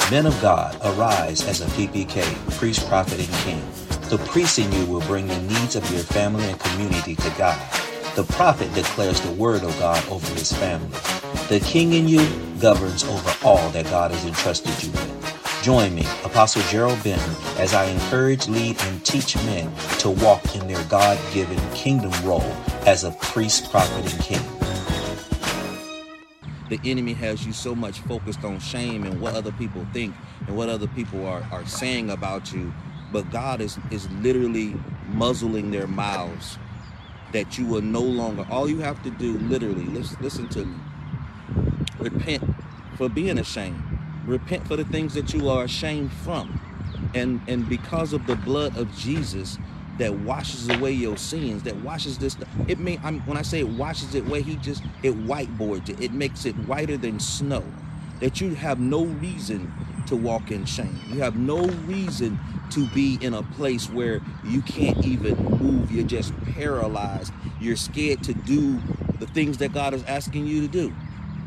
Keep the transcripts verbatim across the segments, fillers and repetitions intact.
Men of God, arise as a P P K, priest, prophet, and king. The priest in you will bring the needs of your family and community to God. The prophet declares the word of God over his family. The king in you governs over all that God has entrusted you with. Join me, Apostle Gerald Benton, as I encourage, lead, and teach men to walk in their God-given kingdom role as a priest, prophet, and king. The enemy has you so much focused on shame and what other people think and what other people are, are saying about you. But God is, is literally muzzling their mouths, that you will no longer, all you have to do, literally, listen, listen to me, repent for being ashamed. Repent for the things that you are ashamed from. And, and because of the blood of Jesus that washes away your sins, that washes this, it may, I'm, when I say it washes it away, he just, it whiteboards it. It makes it whiter than snow, that you have no reason to walk in shame. You have no reason to be in a place where you can't even move. You're just paralyzed. You're scared to do the things that God is asking you to do.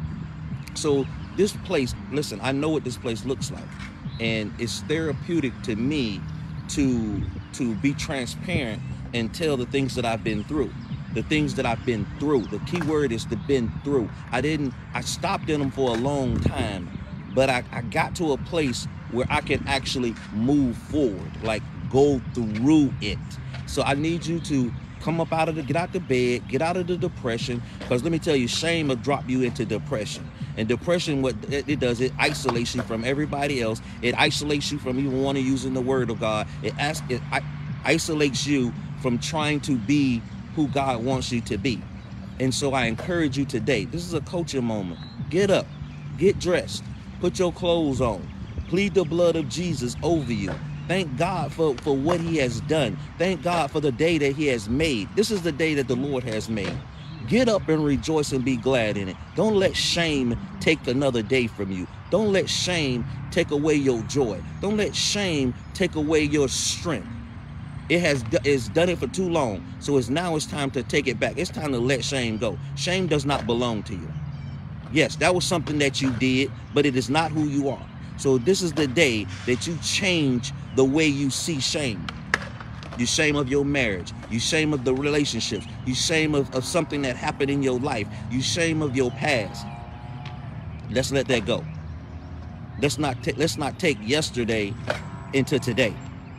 So this place, listen, I know what this place looks like, and it's therapeutic to me to to be transparent and tell the things that I've been through, the things that I've been through. The key word is to been through. I didn't, I stopped in them for a long time, but I, I got to a place where I can actually move forward, like go through it. So I need you to come up out of the, get out the bed, get out of the depression, because let me tell you, shame will drop you into depression. And depression, what it, it does, it isolates you from everybody else. It isolates you from even wanting to use the word of God. It, asks, it I, isolates you from trying to be who God wants you to be. And so I encourage you today, this is a coaching moment. Get up, get dressed, put your clothes on, plead the blood of Jesus over you. Thank God for, for what he has done. Thank God for the day that he has made. This is the day that the Lord has made. Get up and rejoice and be glad in it. Don't let shame take another day from you. Don't let shame take away your joy. Don't let shame take away your strength. It has it's done it for too long. So it's now it's time to take it back. It's time to let shame go. Shame does not belong to you. Yes, that was something that you did, but it is not who you are. So this is the day that you change the way you see shame. You shame of your marriage. You shame of the relationships. You shame of, of something that happened in your life. You shame of your past. Let's let that go. Let's not let's not take yesterday into today.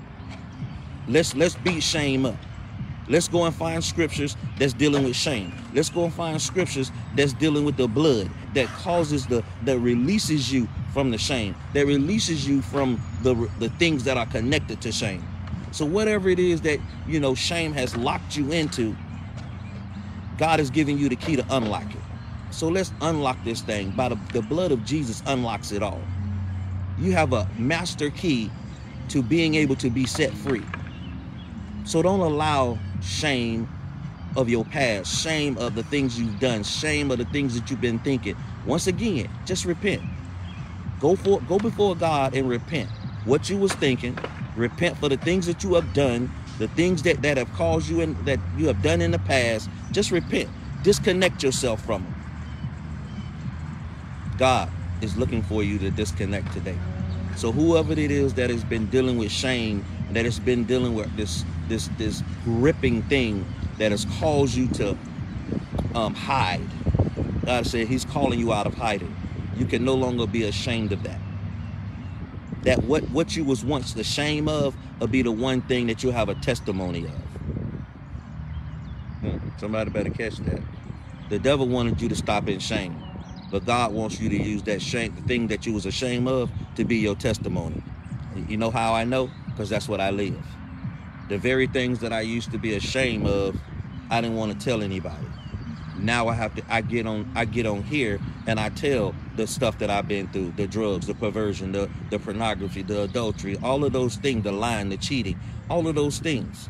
Let's let's beat shame up. Let's go and find scriptures that's dealing with shame. Let's go and find scriptures that's dealing with the blood that causes the, that releases you from the shame, that releases you from the, the things that are connected to shame. So whatever it is that, you know, shame has locked you into, God is giving you the key to unlock it. So let's unlock this thing. By the, the blood of Jesus unlocks it all. You have a master key to being able to be set free. So don't allow shame of your past, shame of the things you've done, shame of the things that you've been thinking. Once again, just repent. Go for go before God and repent. What you was thinking, repent for the things that you have done, the things that, that have caused you and that you have done in the past. Just repent. Disconnect yourself from them. God is looking for you to disconnect today. So whoever it is that has been dealing with shame, that has been dealing with this this this gripping thing that has caused you to um, hide, God said he's calling you out of hiding. You can no longer be ashamed of that. That what, what you was once the shame of will be the one thing that you'll have a testimony of. Hmm, somebody better catch that. The devil wanted you to stop in shame, but God wants you to use that shame, the thing that you was ashamed of, to be your testimony. You know how I know? Because that's what I live. The very things that I used to be ashamed of, I didn't want to tell anybody. Now I have to, I get on, I get on here and I tell the stuff that I've been through, the drugs, the perversion, the, the pornography, the adultery, all of those things, the lying, the cheating, all of those things.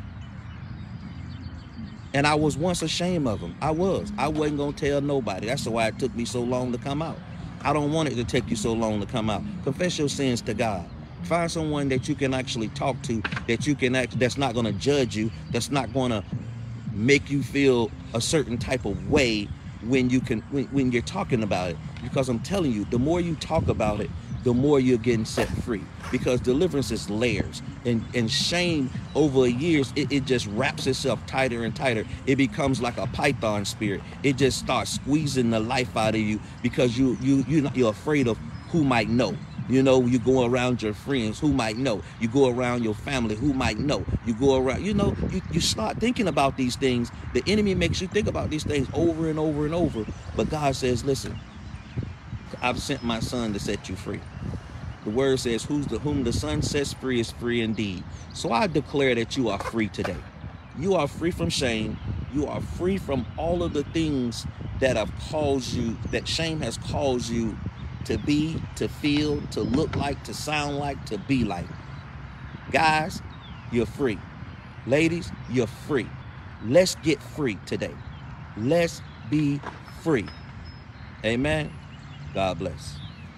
And I was once ashamed of them. I was. I wasn't going to tell nobody. That's why it took me so long to come out. I don't want it to take you so long to come out. Confess your sins to God. Find someone that you can actually talk to, that you can act, that's not going to judge you, that's not going to make you feel a certain type of way when you can when, when you're talking about it. Because I'm telling you, the more you talk about it, the more you're getting set free. Because deliverance is layers. And, and shame over years, it, it just wraps itself tighter and tighter. It becomes like a python spirit. It just starts squeezing the life out of you because you, you, you're, not, you're afraid of who might know. You know, you go around your friends, who might know. You go around your family, who might know. You go around, you know, you, you start thinking about these things. The enemy makes you think about these things over and over and over. But God says, listen, I've sent my son to set you free. The word says, who's the whom the son sets free is free indeed. So I declare that you are free today. You are free from shame. You are free from all of the things that have caused you, that shame has caused you to be, to feel, to look like, to sound like, to be like. Guys, you're free. Ladies, you're free. Let's get free today. Let's be free. Amen. God bless.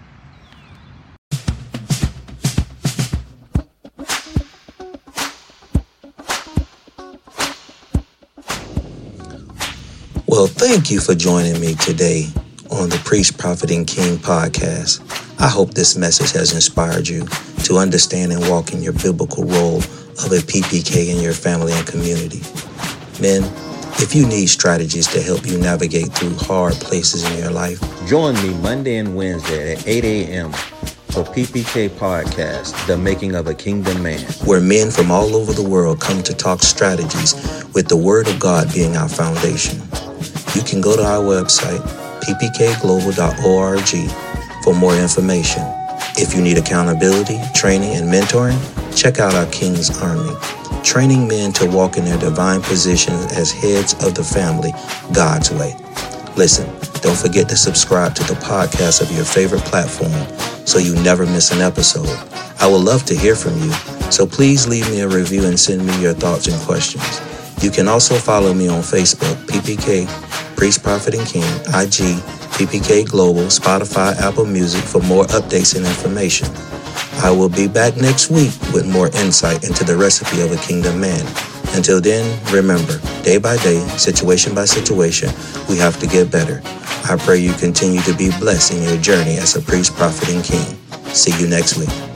Well, thank you for joining me today on the Priest, Prophet, and King podcast. I hope this message has inspired you to understand and walk in your biblical role of a P P K in your family and community. Men, if you need strategies to help you navigate through hard places in your life, join me Monday and Wednesday at eight a.m. for P P K Podcast, The Making of a Kingdom Man, where men from all over the world come to talk strategies with the Word of God being our foundation. You can go to our website, p p k global dot org, for more information. If you need accountability, training, and mentoring, check out our King's Army, training men to walk in their divine positions as heads of the family, God's way. Listen, don't forget to subscribe to the podcast of your favorite platform so you never miss an episode. I would love to hear from you, so please leave me a review and send me your thoughts and questions. You can also follow me on Facebook, P P K, Priest, Prophet, and King, I G, P P K Global, Spotify, Apple Music for more updates and information. I will be back next week with more insight into the recipe of a kingdom man. Until then, remember, day by day, situation by situation, we have to get better. I pray you continue to be blessed in your journey as a priest, prophet, and king. See you next week.